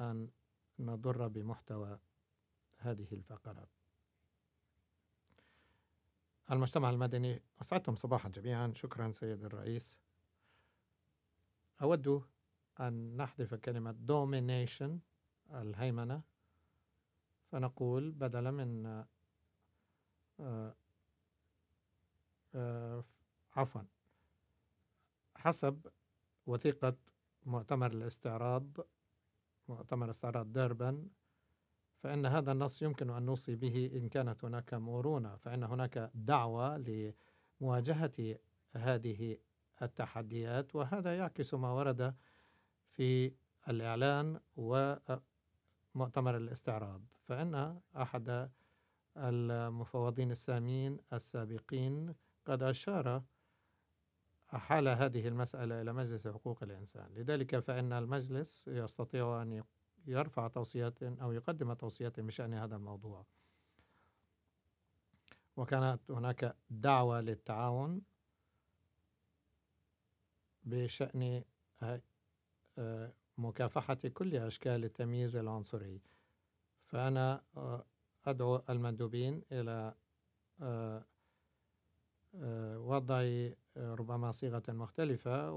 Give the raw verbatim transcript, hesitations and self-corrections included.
أن نضر بمحتوى هذه الفقرات. المجتمع المدني، أسعدتم صباحا جميعا. شكرا سيد الرئيس. أود أن نحذف كلمة domination الهيمنة، فنقول بدلا من آه آه عفوا حسب وثيقة مؤتمر الاستعراض مؤتمر استعراض ديربن، فإن هذا النص يمكن أن نوصي به إن كانت هناك مرونة، فإن هناك دعوة لمواجهة هذه التحديات، وهذا يعكس ما ورد في الإعلان ومؤتمر الاستعراض. فإن أحد المفوضين السامين السابقين قد أشار حال هذه المسألة إلى مجلس حقوق الإنسان، لذلك فإن المجلس يستطيع أن يرفع توصيات أو يقدم توصيات بشأن هذا الموضوع. وكانت هناك دعوة للتعاون بشأن مكافحة كل أشكال التمييز العنصري. فأنا أدعو المندوبين إلى وضع ربما صيغة مختلفة